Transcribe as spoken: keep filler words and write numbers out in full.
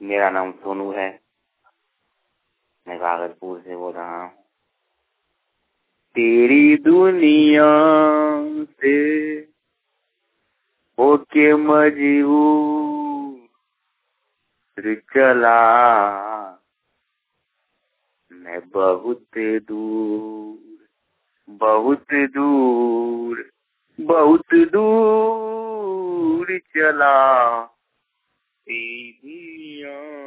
मेरा नाम सोनू है, मैं कागजपुर से बोल रहा हूँ। तेरी दुनिया से होके मजबूर चला मैं बहुत दूर, बहुत दूर, बहुत दूर चला तेरी दुनिया